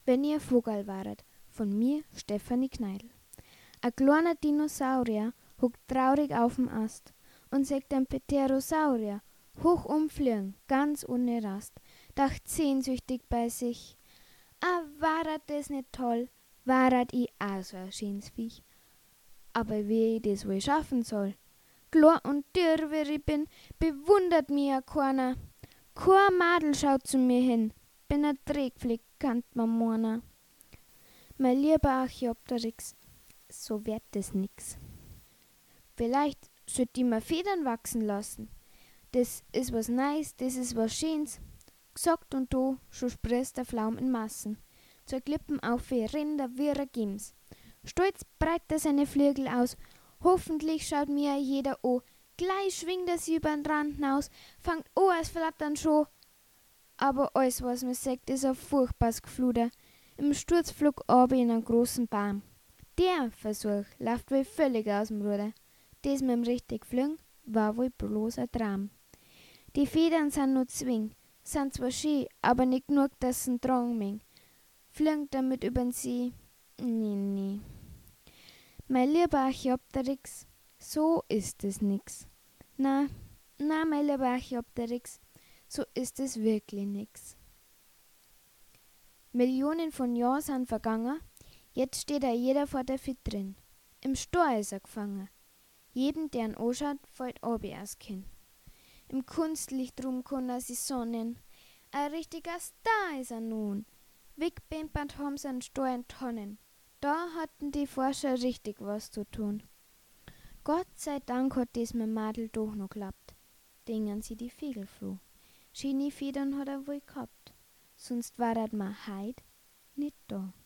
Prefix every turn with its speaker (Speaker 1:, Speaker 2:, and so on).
Speaker 1: wenn ihr Vogel waret. Von mir, Stefanie Kneidl. Ein kleiner Dinosaurier huckt traurig auf'm Ast und sagt dem Pterosaurier, hoch umfliegen, ganz ohne Rast, dacht sehnsüchtig bei sich, warat das nicht toll, warat ich auch so ein schönes Viech. Aber wie ich das wohl schaffen soll? Klar und dürr wie ich bin, bewundert mir ja keiner. Kein Madel schaut zu mir hin, bin ein Trägflick, kannt man meiner. Mein lieber Archaeopteryx, so wird das nix. Vielleicht sollt ich mir Federn wachsen lassen. Das ist was Neues, das ist was Schönes. Gesagt und do, schon sprießt der Pflaum in Massen. Zur Klippen auf wie Rinder wie ein Gims. Stolz breitet er seine Flügel aus. Hoffentlich schaut mir jeder an. Gleich schwingt er sie übern Rand hinaus, fangt an als flattern schon. Aber alles, was mir sagt, ist ein furchtbares Gefluder. Im Sturzflug ab in einen großen Baum. Der Versuch läuft wohl völlig aus dem Ruder. Das mit dem richtig Fliegen war wohl bloß ein Traum. Die Federn sind nur Zwing, sind zwar schön, aber nicht genug, dass sie tragen mögen. Fliegen damit übern See? Nee. Mein lieber Archaeopteryx, so ist es nix. Na, mein lieber Archaeopteryx, so ist es wirklich nix. Millionen von Jahren sind vergangen, jetzt steht jeder vor der Fit drin. Im Stor ist er gefangen. Jedem, der ihn anschaut, fällt ab erst Kinn. Im Kunstlicht drum kann er sich sonnen. Ein richtiger Star ist er nun. Wegbimpert haben sie einen Stor in Tonnen. Da hatten die Forscher richtig was zu tun. Gott sei Dank hat das mit Madel doch noch klappt. Dingen sie die Vögel froh. Schöne Federn hat er wohl gehabt. Sonst war er mal heut nicht da.